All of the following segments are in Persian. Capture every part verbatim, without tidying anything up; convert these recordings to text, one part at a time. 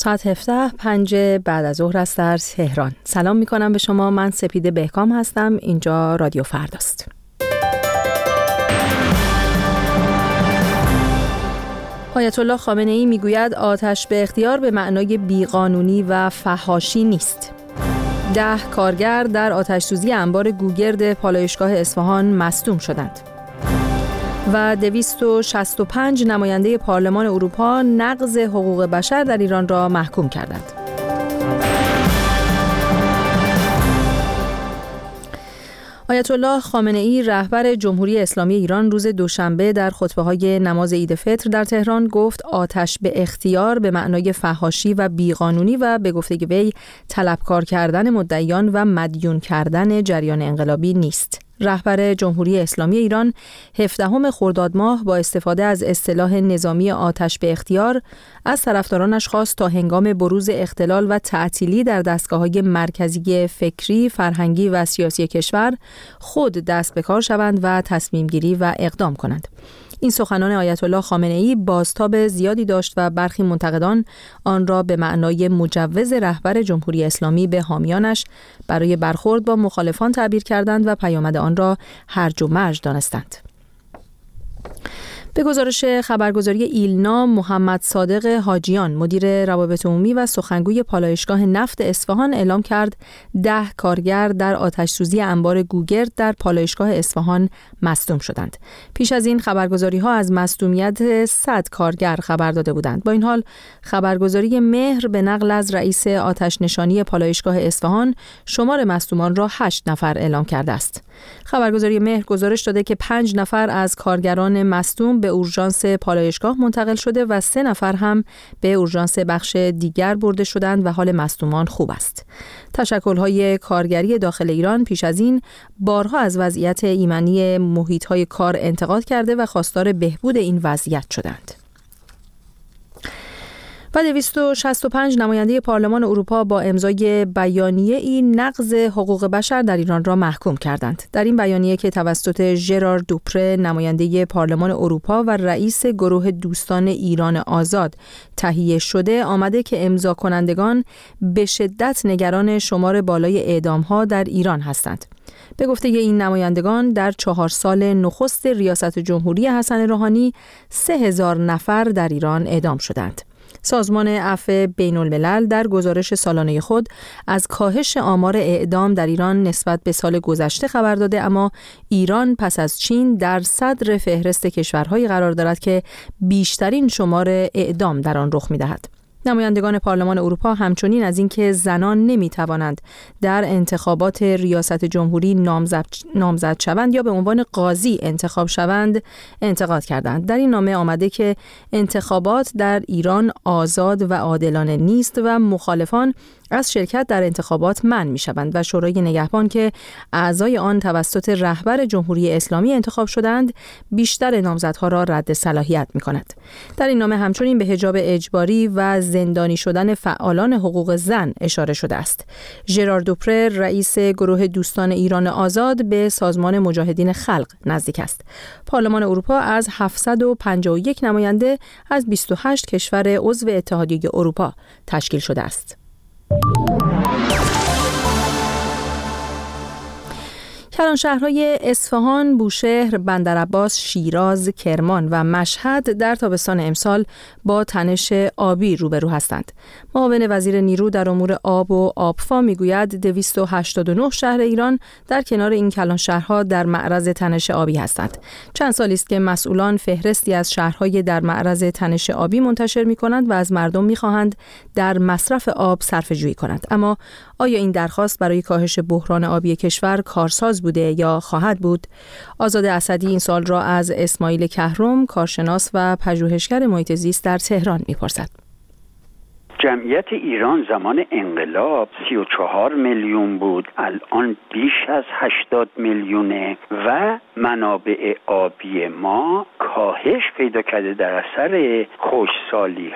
ساعت هفده پنج بعد از ظهر است در تهران. سلام می کنم به شما. من سپیده بهکام هستم. اینجا رادیو فرداست. آیت الله خامنه ای می گوید آتش به اختیار به معنای بیقانونی و فحاشی نیست. ده کارگر در آتش سوزی انبار گوگرد پالایشگاه اصفهان مصدوم شدند. و دویست و شصت و پنج نماینده پارلمان اروپا نقض حقوق بشر در ایران را محکوم کردند. آیت الله خامنه ای رهبر جمهوری اسلامی ایران روز دوشنبه در خطبه‌های نماز عید فطر در تهران گفت آتش به اختیار به معنای فحاشی و بیقانونی و به گفته وی طلبکار کردن مدعیان و مدیون کردن جریان انقلابی نیست. رهبر جمهوری اسلامی ایران هفدهم خرداد ماه با استفاده از اصطلاح نظامی آتش به اختیار از طرفدارانش خواست تا هنگام بروز اختلال و تعطیلی در دستگاه‌های مرکزی فکری، فرهنگی و سیاسی کشور خود دست به کار شوند و تصمیم گیری و اقدام کنند. این سخنان آیت الله خامنه ای بازتاب زیادی داشت و برخی منتقدان آن را به معنای مجوز رهبر جمهوری اسلامی به حامیانش برای برخورد با مخالفان تعبیر کردند و پیامد آن را هرج و مرج دانستند. به گزارش خبرگزاری ایلنا، محمد صادق حاجیان مدیر روابط عمومی و سخنگوی پالایشگاه نفت اصفهان اعلام کرد ده کارگر در آتش سوزی انبار گوگرد در پالایشگاه اصفهان مصدوم شدند. پیش از این خبرگزاری ها از مصدومیت صد کارگر خبر داده بودند. با این حال خبرگزاری مهر به نقل از رئیس آتش نشانی پالایشگاه اصفهان شمار مصدومان را هشت نفر اعلام کرده است. خبرگزاری مهر گزارش داده که پنج نفر از کارگران مصدوم به اورژانس پالایشگاه منتقل شده و سه نفر هم به اورژانس بخش دیگر برده شدند و حال مصدومان خوب است. تشکل‌های کارگری داخل ایران پیش از این بارها از وضعیت ایمنی محیط‌های کار انتقاد کرده و خواستار بهبود این وضعیت شدند. و دویست و شصت و پنج نماینده پارلمان اروپا با امضای بیانیه این نقض حقوق بشر در ایران را محکوم کردند. در این بیانیه که توسط ژرار دوپره نماینده پارلمان اروپا و رئیس گروه دوستان ایران آزاد تهیه شده آمده که امضا کنندگان به شدت نگران شمار بالای اعدام‌ها در ایران هستند. به گفته این نمایندگان در چهار سال نخست ریاست جمهوری حسن روحانی سه هزار نفر در ایران اعدام شدند. سازمان عفو بین الملل در گزارش سالانه خود از کاهش آمار اعدام در ایران نسبت به سال گذشته خبر داده، اما ایران پس از چین در صدر فهرست کشورهایی قرار دارد که بیشترین شمار اعدام در آن رخ می‌دهد. نمایندگان پارلمان اروپا همچنین از اینکه زنان نمی‌توانند در انتخابات ریاست جمهوری نامزد نامزد شوند یا به عنوان قاضی انتخاب شوند انتقاد کردند. در این نامه آمده که انتخابات در ایران آزاد و عادلانه نیست و مخالفان از شرکت در انتخابات منع می‌شوند و شورای نگهبان که اعضای آن توسط رهبر جمهوری اسلامی انتخاب شدند بیشتر نامزدها را رد صلاحیت می‌کند. در این نامه همچنین به حجاب اجباری و زندانی شدن فعالان حقوق زن اشاره شده است. ژرار دوپره رئیس گروه دوستان ایران آزاد به سازمان مجاهدین خلق نزدیک است. پارلمان اروپا از هفتصد و پنجاه و یک نماینده از بیست و هشت کشور عضو اتحادیه اروپا تشکیل شده است. کلانشهرهای اصفهان، بوشهر، بندرعباس، شیراز، کرمان و مشهد در تابستان امسال با تنش آبی روبرو هستند. معاون وزیر نیرو در امور آب و آبفا میگوید دویست و هشتاد و نه شهر ایران در کنار این کلانشهرها در معرض تنش آبی هستند. چند سالی است که مسئولان فهرستی از شهرهای در معرض تنش آبی منتشر می‌کنند و از مردم می‌خواهند در مصرف آب صرفه‌جویی کنند. اما آیا این درخواست برای کاهش بحران آبی کشور کارساز بوده یا خواهد بود؟ آزاده اسدی این سوال را از اسماعیل کهرم، کارشناس و پژوهشگر محیط زیست در تهران می‌پرسد. جمعیت ایران زمان انقلاب سی و چهار میلیون بود، الان بیش از هشتاد میلیونه و منابع آبی ما کاهش پیدا کرده در اثر خشکسالی ها.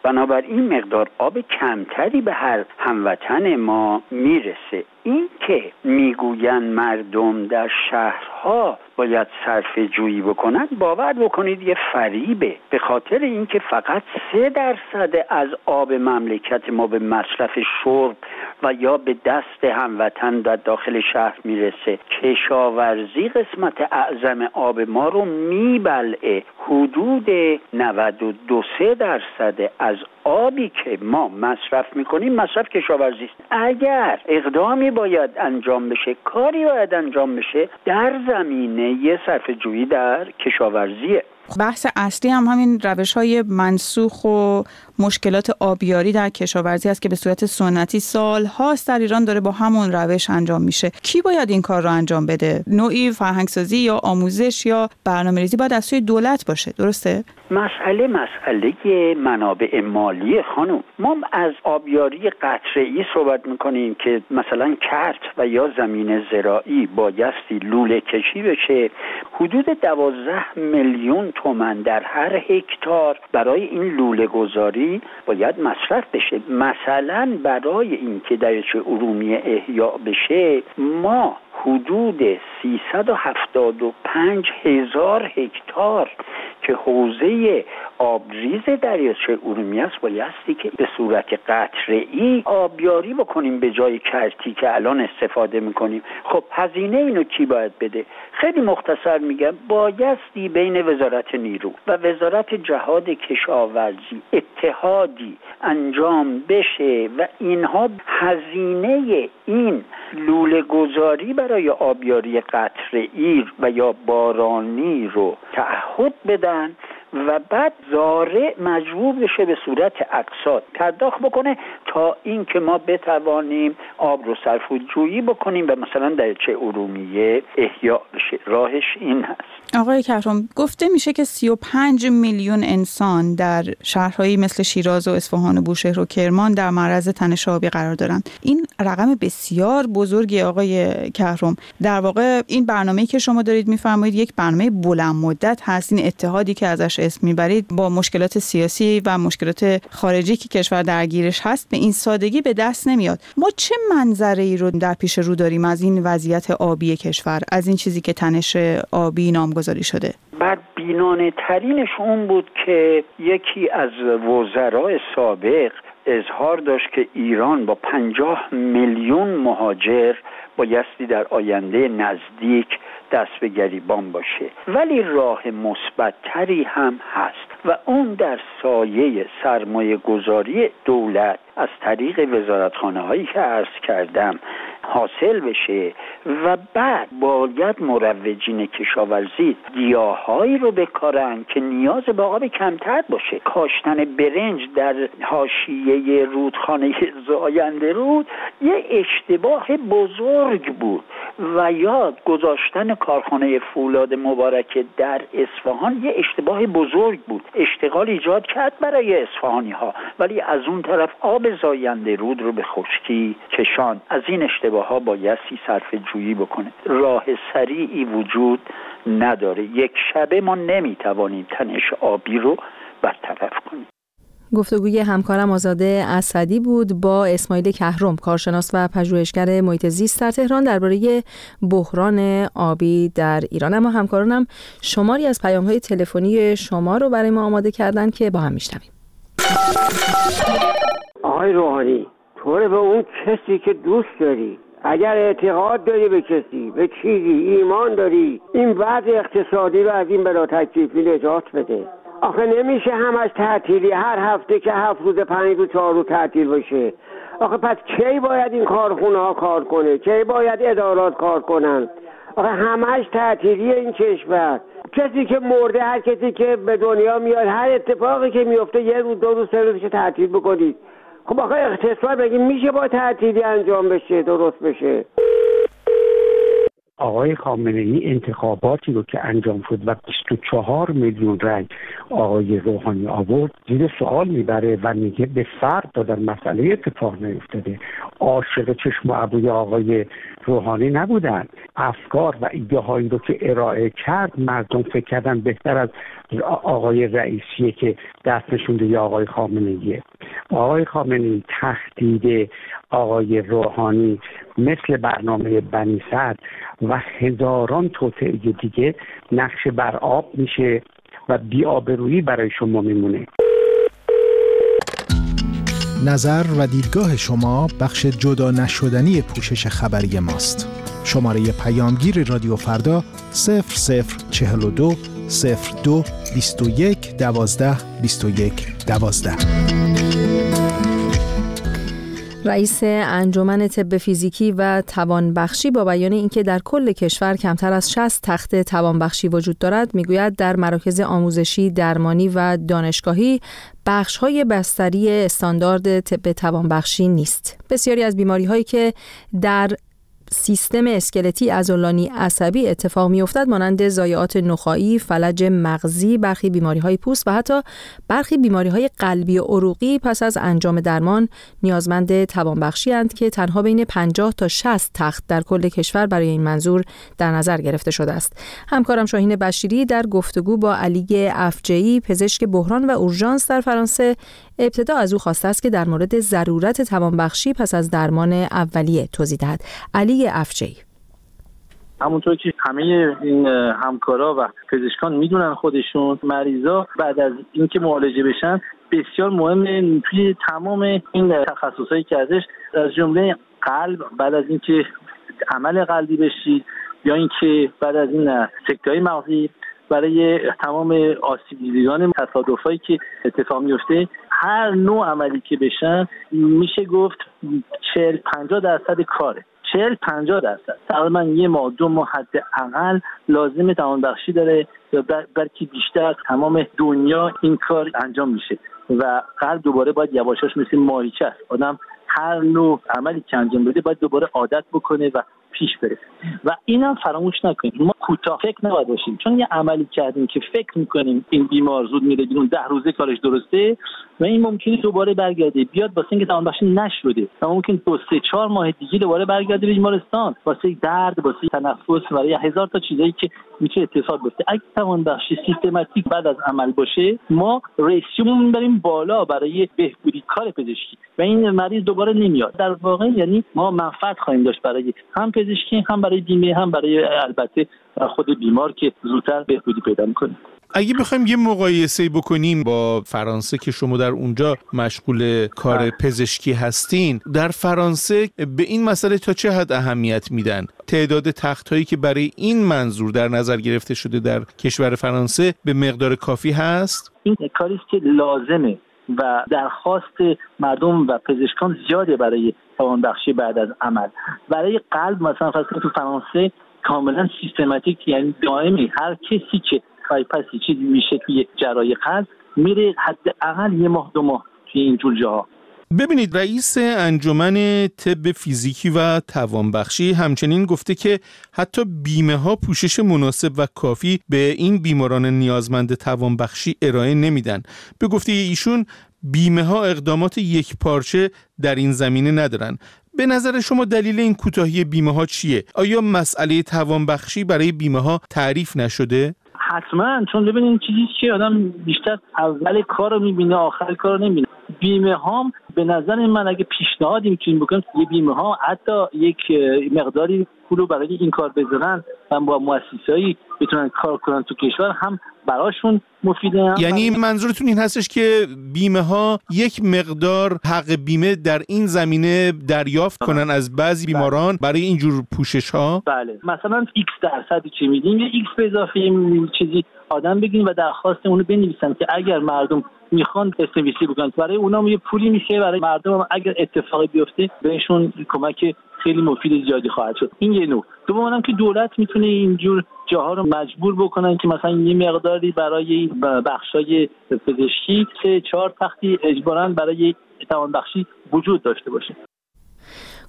بنابراین مقدار آب کمتری به هر هموطن ما میرسه. این که میگوین مردم در شهرها باید صرفه جویی بکنن، باور بکنید یه فریبه، به خاطر اینکه فقط سه درصد از آب مملکت ما به مصرف شرب و یا به دست هموطن در داخل شهر میرسه. کشاورزی قسمت اعظم آب ما رو میبلعه. حدود نود و دو درصد از آبی که ما مصرف میکنیم مصرف کشاورزی است. اگر اقدامی باید انجام بشه، کاری باید انجام بشه در زمینه صرفه جویی در کشاورزیه. بحث اصلی هم همین روش‌های منسوخ و مشکلات آبیاری در کشاورزی است که به صورت سنتی سال‌هاست در ایران داره با همون روش انجام میشه. کی باید این کار رو انجام بده؟ نوعی فرهنگسازی یا آموزش یا برنامه‌ریزی باید از سوی دولت باشه، درسته؟ مسئله مسئله منابع مالی خانم. ما از آبیاری قطره‌ای صحبت میکنیم که مثلا کرت و یا زمین زراعی بایستی لوله کشی بشه. حدود دوازده میلیون تومان در هر هکتار برای این لوله گذاری باید مصرف بشه. مثلا برای اینکه دریاچه ارومیه احیا بشه ما حدود سیصد و هفتاد و پنج هزار هکتار که حوزه آبریز دریاچه ارومیه است بایستی که به صورت قطره‌ای آبیاری بکنیم به جای کرتی که الان استفاده میکنیم. خب هزینه اینو کی باید بده؟ خیلی مختصر میگم، بایستی بین وزارت نیرو و وزارت جهاد کشاورزی اتحادی انجام بشه و اینها هزینه این لوله گذاری برای آبیاری قطره‌ای و یا بارانی رو تعهد بدن و بعد زارع مجبور بشه به صورت اقساط پرداخت بکنه تا این که ما بتوانیم آب رو صرف و جویی بکنیم و مثلا دریاچه ارومیه احیا بشه. راهش این هست. آقای کهرم، گفته میشه که سی و پنج میلیون انسان در شهرهایی مثل شیراز و اصفهان و بوشهر و کرمان در معرض تنش آبی قرار دارند. این رقم بسیار بزرگی آقای کهرم. در واقع این برنامه‌ای که شما دارید میفرمایید یک برنامه بلند مدت هست. این اتحادی که ازش اسم میبرید با مشکلات سیاسی و مشکلات خارجی که کشور درگیرش هست به این سادگی به دست نمیاد. ما چه منظره‌ای رو در پیش رو داریم از این وضعیت آبی کشور، از این چیزی که تنش آبی نامگذاری شده؟ بدبینانه ترینش اون بود که یکی از وزرای سابق اظهار داشت که ایران با پنجاه میلیون مهاجر بایستی در آینده نزدیک دست به گریبان باشه. ولی راه مثبت‌تری هم هست و اون در سایه سرمایه گذاری دولت از طریق وزارتخانه هایی که عرض کردم حاصل بشه و بعد باید مروجین کشاورزی گیاهایی رو بکارن که نیاز به آب کمتر باشه. کاشتن برنج در حاشیه رودخانه زاینده رود یه اشتباه بزرگ بود و یا گذاشتن کارخانه فولاد مبارک در اصفهان یه اشتباه بزرگ بود. اشتغال ایجاد کرد برای اصفهانی ها ولی از اون طرف آب زاینده رود رو به خشکی کشان. از این اشتباه ها بایستی صرفه جویی بکنه. راه سریعی وجود نداره. یک شبه ما نمیتوانیم تنش آبی رو برطرف کنیم. گفتگوی همکارم آزاده اسدی بود با اسماعیل کهرم، کارشناس و پژوهشگر محیط زیست در تهران درباره بحران آبی در ایران. اما همکارانم شماری از پیام‌های تلفنی شما رو برای ما آماده کردن که با هم میشنویم. آقای روحانی، تو به اون کسی که دوست داری، اگر اعتقاد داری به کسی، به چیزی ایمان داری، این وضع اقتصادی رو از این بلا تکلیفی نجات بده. آخه نمیشه همش تعطیلی، هر هفته که هفت روز پنج روز چهار روز تعطیل باشه. آخه پس کی باید این کارخونه ها کار کنه؟ کی باید ادارات کار کنن؟ آخه همش تعطیلی این کشور. کسی که مرده، هر کسی که به دنیا میاد، هر اتفاقی که میفته یه روز دو روز سه روزش تعطیل بکنید. خب آخه اقتصاد بگیم میشه با تعطیلی انجام بشه، درست بشه. آقای خامنه‌ای انتخاباتی رو که انجام شد و بیست و چهار میلیون رای آقای روحانی آورد زیر سوال میبره و میگه به فرد دادن مسئله اتفاق نیفتاده. عاشق چشم و ابروی آقای روحانی نبودن. افکار و ایده هایی رو که ارائه کرد مردم فکر کردن بهتر از آقای رئیسیه که دست نشونده یا آقای خامنه‌ایه. آقای خامنه‌ای تهدید آقای روحانی مثل برنامه بنی صدر و هزاران توطئه دیگه نقش بر آب میشه و بی‌آبرویی برای شما میمونه. نظر و دیدگاه شما بخش جدا نشدنی پوشش خبری ماست. شماره پیامگیر رادیو فردا صفر صفر چهل و دو صفر دو بیست و یک دوازده بیست و یک دوازده. رئیس انجمن طب فیزیکی و توانبخشی با بیان اینکه در کل کشور کمتر از شصت تخت توانبخشی وجود دارد میگوید در مراکز آموزشی، درمانی و دانشگاهی بخش‌های بستری استاندارد طب توانبخشی نیست. بسیاری از بیماری‌هایی که در سیستم اسکلتی عضلانی عصبی اتفاق می‌افتد مانند ضایعات نخاعی، فلج مغزی، برخی بیماری‌های پوست و حتی برخی بیماری‌های قلبی و عروقی پس از انجام درمان نیازمند توانبخشی اند که تنها بین پنجاه تا شصت تخت در کل کشور برای این منظور در نظر گرفته شده است. همکارم شاهین بشیری در گفتگو با علی افجعی، پزشک بحران و اورژانس در فرانسه، ابتدا از او خواسته است که در مورد ضرورت توانبخشی پس از درمان اولیه توضیح دهد. علی افجعی: همونطور که همه این همکارا و پزشکان میدونن خودشون، مریضا بعد از اینکه معالجه بشن بسیار مهمه توی تمام این تخصصایی که ازش از جمله قلب، بعد از اینکه عمل قلبی بشید یا اینکه بعد از این سکته‌های مغزی، برای تمام آسیب دیدگان تصادفایی که اتفاق میفته، هر نوع عملی که بشن میشه گفت چهل پنجاه درصد کاره. چهل پنجاه درصد تقریبا یه ماه دو ماه حداقل لازم توانبخشی داره یا بلکه بیشتر. تمام دنیا این کار انجام میشه و قلب دوباره باید یواشاش مثل ماهیچه است. آدم هر نوع عملی که انجام بده باید دوباره عادت بکنه و پیش بره و اینم فراموش نکنیم. ما کوتاه فکر نباید باشیم، چون یه عملی کردیم که فکر میکنیم این بیمار زود میره بیرون، ده روزه کارش درسته و این ممکنه دوباره برگرده بیاد واسه اینکه توانبخشی نشده و ممکن دو سه چهار ماه دیگه دوباره برگرده به بیمارستان واسه درد، واسه تنفس، برای هزار تا چیزایی که میتونه اتفاق بیفته. اگه توانبخشی سیستماتیک بعد از عمل باشه، ما ریسیومون میبریم بالا برای بهبودی کار پزشکی و این مریض دوباره نمیاد. در واقع یعنی ما منفعت خواهیم داشت برای هم پزشکی، هم برای بیمه، هم برای البته خود بیمار که زودتر بهبودی پیدا میکنه. اگه بخوایم یه مقایسه بکنیم با فرانسه که شما در اونجا مشغول کار پزشکی هستین، در فرانسه به این مسئله تا چه حد اهمیت میدن؟ تعداد تخت‌هایی که برای این منظور در نظر گرفته شده در کشور فرانسه به مقدار کافی هست؟ این کاری است که لازمه و درخواست مردم و پزشکان زیاده برای توانبخشی بعد از عمل. برای قلب مثلا فرض تو فرانسه کاملا سیستماتیک، یعنی دائمی هر کسی که بایپاسی چیزی میشه توی جراحی قلب میره حداقل یه ماه دو ماه توی اینجور جاها. ببینید، رئیس انجمن طب فیزیکی و توانبخشی همچنین گفته که حتی بیمه ها پوشش مناسب و کافی به این بیماران نیازمند توانبخشی ارائه نمیدن. به گفته ایشون بیمه ها اقدامات یک پارچه در این زمینه ندارن. به نظر شما دلیل این کوتاهی بیمه ها چیه؟ آیا مسئله توانبخشی برای بیمه ها تعریف نشده؟ حتما، چون ببینید چیزی که آدم بیشتر اول کار رو میبینه آخر کار رو نمیبینه. بیمه ها به نظر من اگه پیشنهادی میتونیم بکنیم یه بیمه ها حتی یک مقداری پولو برای این کار بذارن و با مؤسسه‌ای بتونن کار کنن تو کشور، هم براشون مفیده. هم یعنی برای... منظورتون این هستش که بیمه ها یک مقدار حق بیمه در این زمینه دریافت کنن از بعضی بیماران برای اینجور پوشش ها؟ بله، مثلا ایکس درصدی که میدیم یه ایکس به اضافه چیزی آدم بگیم و درخواست اونو بنویسن که اگر مردم میخوان تست‌نویسی بکنن برای اونام یه پولی میشه، برای مردم اگر اتفاقی بیفته بهشون کمک خیلی مفید زیادی خواهد شد. این یه نوع. دوم هم که دولت میتونه اینجور جاها رو مجبور بکنن که مثلا یه مقداری برای بخشای پزشکی سه چهار تختی اجباراً برای توانبخشی وجود داشته باشه.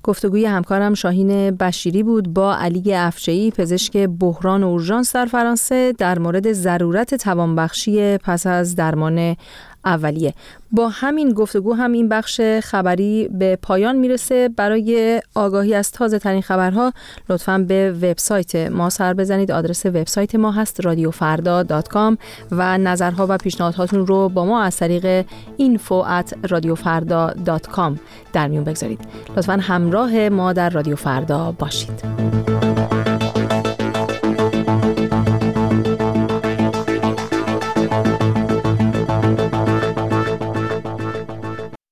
گفتگوی همکارم شاهین بشیری بود با علی افجعی، پزشک بحران و اورژانس در فرانسه، در مورد ضرورت توانبخشی پس از درمان اولیه. با همین گفتگو هم این بخش خبری به پایان میرسه. برای آگاهی از تازه ترین خبرها لطفاً به وبسایت ما سر بزنید. آدرس وبسایت ما هست رادیو فردا دات کام و نظرها و پیشنهادهاتون رو با ما از طریق اینفو ات رادیو فردا دات کام در میون بگذارید. لطفاً همراه ما در رادیو فردا باشید.